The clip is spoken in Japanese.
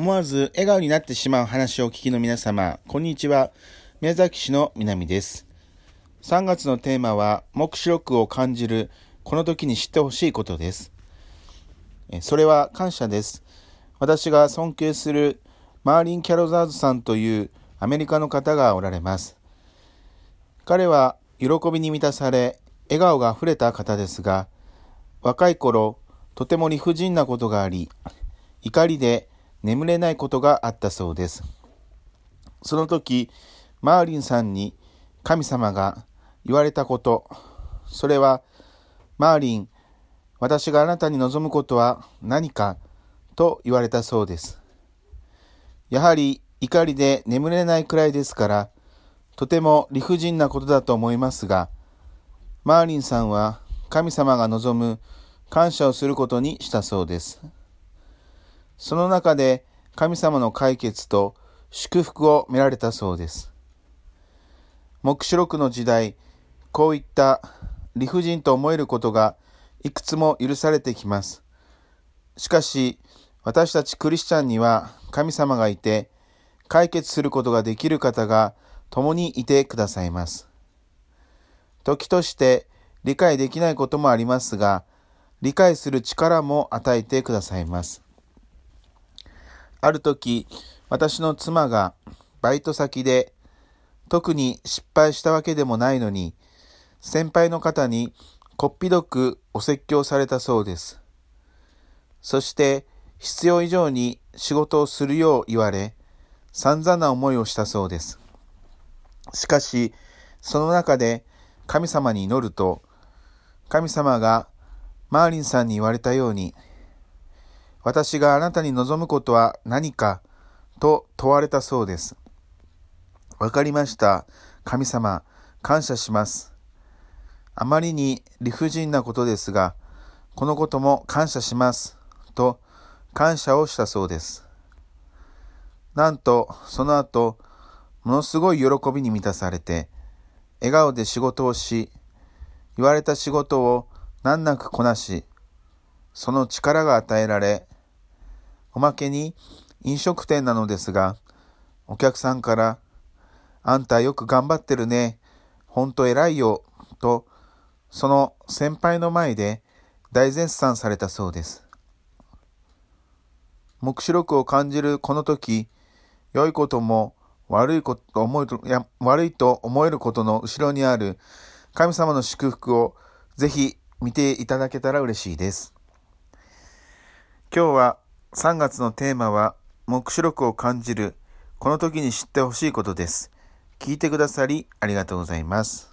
思わず笑顔になってしまう話をお聞きの皆様、こんにちは。宮崎市の南です。3月のテーマは、黙示録を感じる、この時に知ってほしいことです。それは感謝です。私が尊敬するマーリン・キャロザーズさんというアメリカの方がおられます。彼は喜びに満たされ、笑顔があふれた方ですが、若い頃、とても理不尽なことがあり、怒りで眠れないことがあったそうです。その時、マーリンさんに神様が言われたこと、それは、マーリン、私があなたに望むことは何かと言われたそうです。やはり怒りで眠れないくらいですから、とても理不尽なことだと思いますが、マーリンさんは神様が望む感謝をすることにしたそうです。その中で神様の解決と祝福を見られたそうです。黙示録の時代、こういった理不尽と思えることがいくつも許されてきます。しかし、私たちクリスチャンには神様がいて、解決することができる方が共にいてくださいます。時として理解できないこともありますが、理解する力も与えてくださいます。ある時、私の妻がバイト先で特に失敗したわけでもないのに、先輩の方にこっぴどくお説教されたそうです。そして必要以上に仕事をするよう言われ、散々な思いをしたそうです。しかし、その中で神様に祈ると、神様がマーリンさんに言われたように、私があなたに望むことは何かと問われたそうです。わかりました。神様、感謝します。あまりに理不尽なことですが、このことも感謝します。と感謝をしたそうです。なんと、その後、ものすごい喜びに満たされて、笑顔で仕事をし、言われた仕事を難なくこなし、その力が与えられ、おまけに飲食店なのですが、お客さんから、あんたよく頑張ってるね、ほんと偉いよ、と、その先輩の前で大絶賛されたそうです。黙示録を感じるこの時、良いことも悪いと思えることの後ろにある神様の祝福をぜひ見ていただけたら嬉しいです。今日は3月のテーマは黙示録を感じるこの時に知ってほしいことです。聞いてくださりありがとうございます。